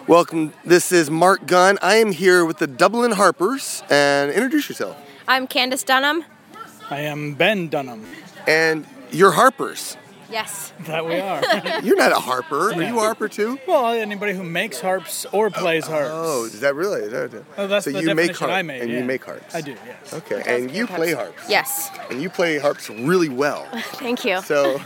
Welcome. This is Mark Gunn. I am here with the Dublin Harpers. And introduce yourself. I'm Candace Dunham. I am Ben Dunham. And you're harpers. Yes. That we are. You're not a harper. Are you a harper too? Well, anybody who makes harps or plays harps. Oh, is that really? Oh, that's so the you make definition harps, I made. and yeah. you make harps. I do, yes. Okay, and you play harps. Yes. And you play harps really well. Thank you. So,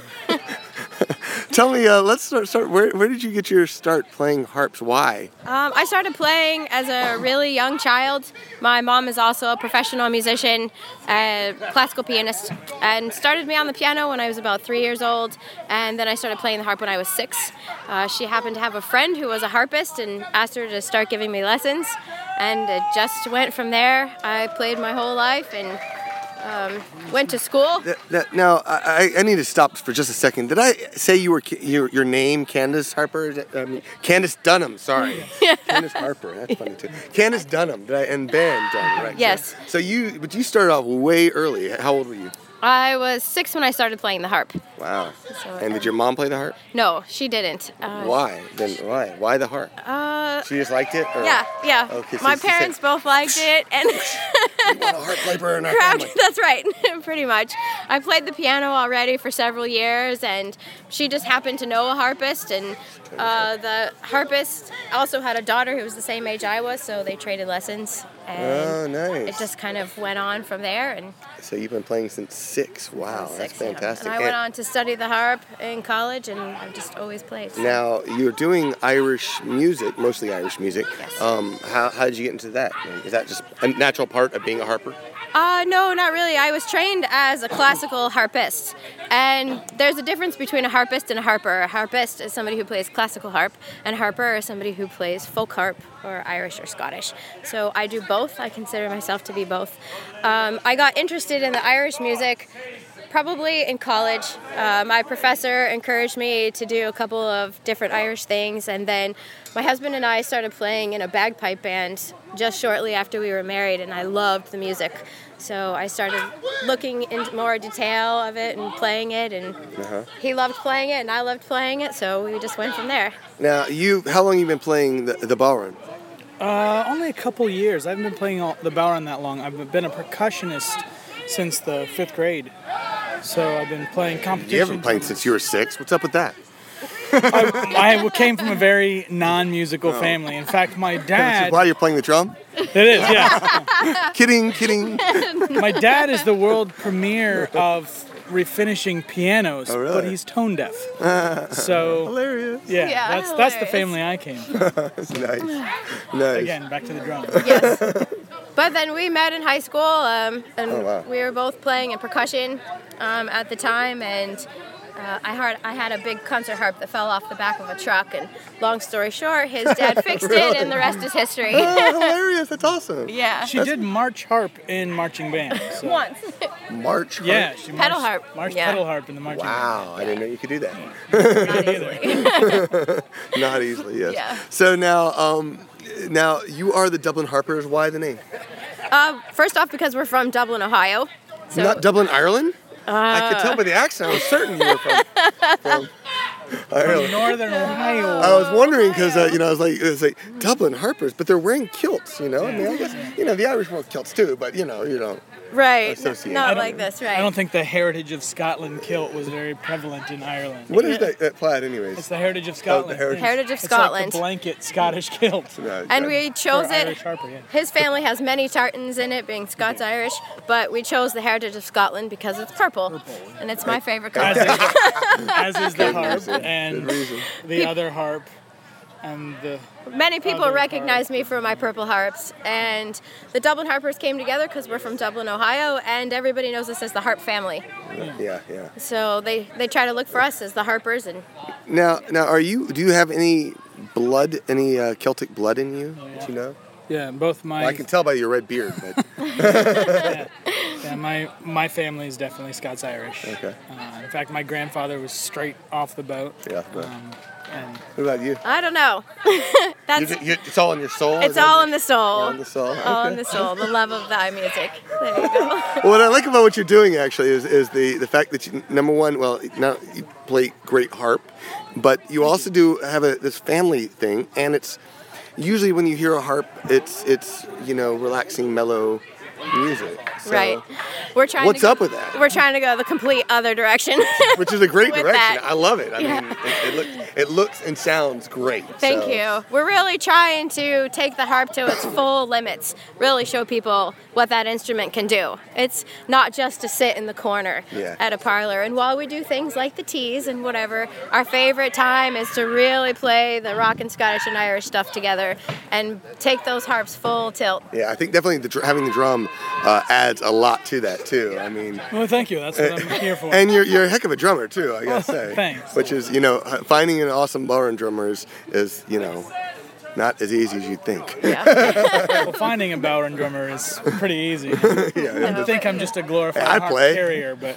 tell me, let's start. Where did you get your start playing harps? Why? I started playing as a really young child. My mom is also a professional musician, classical pianist, and started me on the piano when I was about 3 years old, and then I started playing the harp when I was 6. She happened to have a friend who was a harpist and asked her to start giving me lessons, and it just went from there. I played my whole life and went to school. Now, I need to stop for just a second. Did I say you were your name, Candace Harper? Candace Dunham, sorry. Candace Harper, that's funny too. Candace Dunham, and Ben Dunham, right? Yes. So you started off way early. How old were you? I was 6 when I started playing the harp. Wow. So, And did your mom play the harp? No, she didn't. Why? Then why? Why the harp? She just liked it? Or? Yeah. Okay, so my she parents said, both liked it, and "We want a harp player in our family." That's right, pretty much. I played the piano already for several years, and she just happened to know a harpist, and the harpist also had a daughter who was the same age I was, so they traded lessons. And nice. It just kind of went on from there, and So you've been playing since 6. Wow, that's fantastic. And I went on to study the harp in college, and I've just always played. So. Now, you're doing Irish music, mostly Irish music. Yes. How did you get into that? Is that just a natural part of being a harper? No, not really. I was trained as a classical harpist, and there's a difference between a harpist and a harper. A harpist is somebody who plays classical harp, and a harper is somebody who plays folk harp or Irish or Scottish. So I do both. I consider myself to be both. I got interested in the Irish music probably in college. My professor encouraged me to do a couple of different Irish things, and then my husband and I started playing in a bagpipe band just shortly after we were married, and I loved the music. So I started looking into more detail of it and playing it, and he loved playing it, and I loved playing it, so we just went from there. Now, how long have you been playing the ballroom? Only a couple years. I haven't been playing the ballroom that long. I've been a percussionist since the 5th grade. So I've been playing competitions. You haven't played since you were 6. What's up with that? I came from a very non-musical family. In fact, my dad... Why you're playing the drum? It is, yeah. Kidding. My dad is the world premiere of refinishing pianos, Oh, really? but he's tone deaf. So Hilarious. yeah, that's the family I came from. That's nice. Nice. Again, back to the drum. Yes. But then we met in high school, and wow. we were both playing in percussion at the time, and I had a big concert harp that fell off the back of a truck, and long story short, his dad fixed it, and the rest is history. Oh, hilarious. That's awesome. Yeah. She did march harp in marching band. So. Once. March harp? Yeah, she Pedal harp. marched Yeah. pedal harp in the marching Wow, I didn't know you could do that. Not easily. Not easily, yes. Yeah. So now you are the Dublin Harpers. Why the name? First off, because we're from Dublin, Ohio. So, Not Dublin, Ireland? I could tell by the accent. I was certain you were from band. Ireland. Northern Ohio. I was wondering because I was like Dublin Harpers, but they're wearing kilts. I mean, I guess the Irish wear kilts too, but you don't. right. Associate. Not like this, right? I don't think the heritage of Scotland kilt was very prevalent in Ireland. What is that plaid, anyways? It's the heritage of Scotland. Heritage of It's Scotland. like the blanket Scottish kilt. No, And we chose Or it. Irish harper, yeah. His family has many tartans in it, being Scots-Irish, but we chose the Heritage of Scotland because it's purple, and it's my favorite color. As is the harp and Good reason. the other harp and the... Many people Other recognize me for my purple harps, and the Dublin Harpers came together because we're from Dublin, Ohio, and everybody knows us as the Harp family. Yeah. So they try to look for us as the Harpers, and Now, do you have any blood, any Celtic blood in you? Do you know? Yeah, both my... Well, I can tell by your red beard, but Yeah, my family is definitely Scots-Irish. Okay. In fact, my grandfather was straight off the boat. yeah. But And what about you? I don't know. It's all in your soul. It's all in the soul. All in the soul. All in the soul. The love of thy music. There you go. Well, what I like about what you're doing actually is the fact that you, number one, now you play great harp, but you also do have this family thing, and usually when you hear a harp, it's relaxing, mellow music. So, Right. We're trying. What's up with that? We're trying to go the complete other direction. Which is a great with direction. that. I love it. I Yeah. mean, it looks and sounds great. Thank so. you. We're really trying to take the harp to its full limits, really show people what that instrument can do. It's not just to sit in the corner Yeah. at a parlor. And while we do things like the teas and whatever, our favorite time is to really play the rock and Scottish and Irish stuff together and take those harps full tilt. Yeah, I think definitely having the drum adds a lot to that too. I mean, Well, thank you. That's what I'm here for. and you're a heck of a drummer too. I gotta say. Thanks. Which is finding an awesome ballroom drummer is not as easy as you'd think. Yeah. Well, finding a bowering drummer is pretty easy. Yeah. I think I'm just a glorified I harp play. carrier, but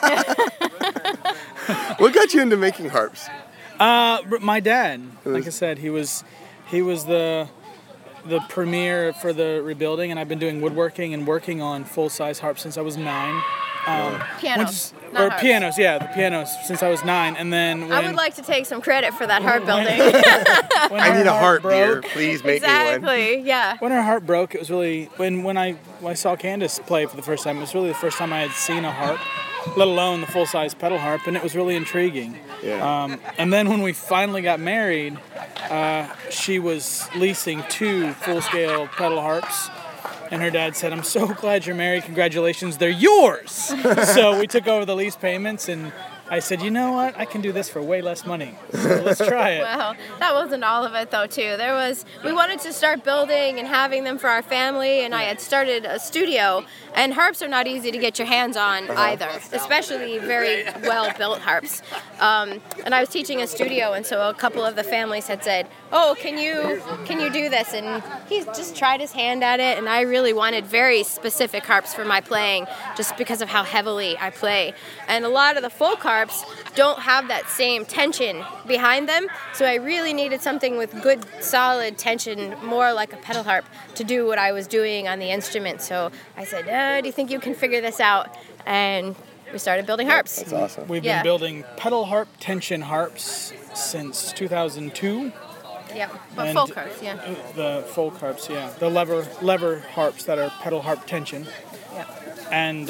What got you into making harps? my dad, like I said, he was the premier for the rebuilding, and I've been doing woodworking and working on full-size harps since I was 9. Pianos. Or not harps. pianos, yeah, the pianos since I was 9, and then when, I would like to take some credit for that harp building. when I our need a harp, dear. broke, Please make me one. Exactly, yeah. When our harp broke, it was really when I saw Candace play for the first time. It was really the first time I had seen a harp, let alone the full-size pedal harp, and it was really intriguing. Yeah. And then when we finally got married, she was leasing 2 full-scale pedal harps. And her dad said, "I'm so glad you're married. Congratulations, they're yours." So we took over the lease payments, and I said, "You know what? I can do this for way less money. So let's try it." Well, that wasn't all of it though too. We wanted to start building and having them for our family, and I had started a studio, and harps are not easy to get your hands on either, especially very well built harps. And I was teaching a studio, and so a couple of the families had said, "Oh, can you do this?" And he just tried his hand at it, and I really wanted very specific harps for my playing just because of how heavily I play. And a lot of the folk harps don't have that same tension behind them, so I really needed something with good solid tension, more like a pedal harp, to do what I was doing on the instrument. So I said, "Do you think you can figure this out?" And we started building harps. That's awesome. We've Yeah. been building pedal harp tension harps since 2002. Yeah, but And folk harps, yeah. The folk harps, yeah. The lever harps that are pedal harp tension. Yeah. And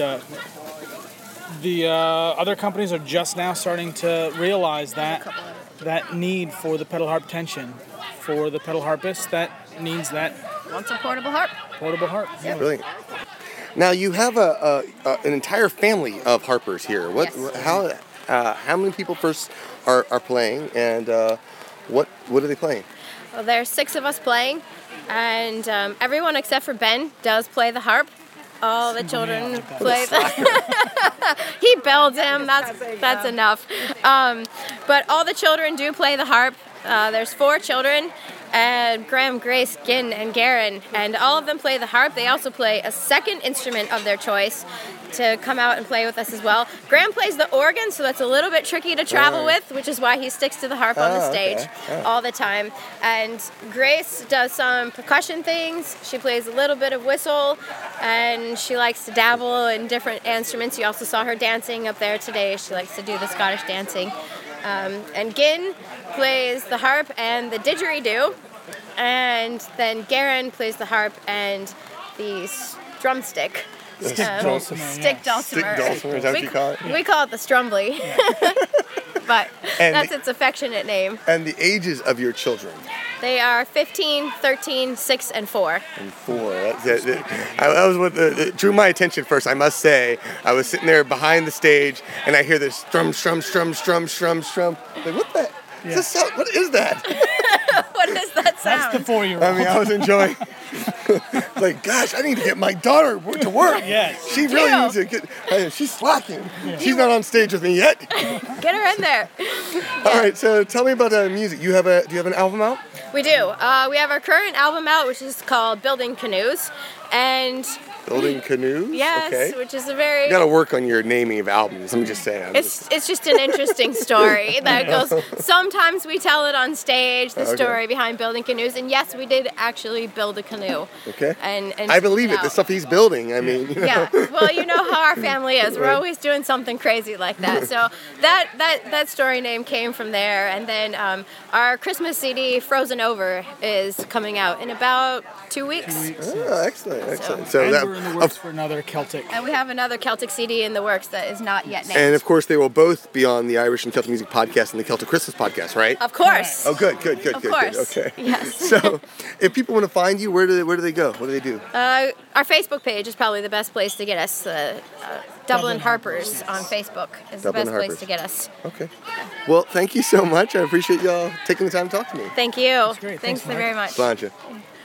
the other companies are just now starting to realize that need for the pedal harp tension. For the pedal harpist that needs that Want some portable harp? portable harp. Yeah. Brilliant. Now you have an entire family of harpers here. Yes. How many people first are playing, and what are they playing? Well, there's 6 of us playing, and everyone except for Ben does play the harp. All the children play the... He bells him, that's enough. But all the children do play the harp. There's 4 children, and Graham, Grace, Gin, and Garen, and all of them play the harp. They also play a second instrument of their choice to come out and play with us as well. Graham plays the organ, so that's a little bit tricky to travel with, which is why he sticks to the harp on the stage all the time. And Grace does some percussion things. She plays a little bit of whistle, and she likes to dabble in different instruments. You also saw her dancing up there today. She likes to do the Scottish dancing. And Gin plays the harp and the didgeridoo, and then Garen plays the harp and the drumstick. Dulcimer, Stick yeah. dulcimer. Stick dulcimer, is that what you call it? We call it the strumbly. But And that's its affectionate name. And the ages of your children? They are 15, 13, 6, and 4. And 4. I was drew my attention first. I must say, I was sitting there behind the stage, and I hear this strum, strum, strum, strum, strum, strum. Like, what the? Yeah. Is this what is that? What is that sound? That's the 4-year-old. I mean, I was enjoying. Like, gosh, I need to get my daughter to work. Yes. She really needs to get. She's slacking. She's not on stage with me yet. Get her in there. All right, so tell me about music. Do you have an album out? We do. We have our current album out, which is called Building Canoes. And Building canoes? Yes, Okay. which is a very... You gotta work on your naming of albums. Let me just say. It's just an interesting story that goes. Sometimes we tell it on stage, the story behind building canoes, and yes, we did actually build a canoe. Okay. And I believe it. out. The stuff he's building. I mean. Yeah. Well, you know how our family is. We're always doing something crazy like that. So that story name came from there, and then our Christmas CD, Frozen Over, is coming out in about 2 weeks. Oh, excellent. So we're in the works for another Celtic. And we have another Celtic CD in the works that is not yet named. And of course, they will both be on the Irish and Celtic Music podcast and the Celtic Christmas podcast, right? Of course. Oh, good. Of course. Okay. Yes. So, if people want to find you, where do they go? What do they do? Our Facebook page is probably the best place to get us. Dublin Harpers on Facebook is the best place to get us. Okay. Well, thank you so much. I appreciate y'all taking the time to talk to me. Thank you. great. Thanks Thanks, very much. Blanche.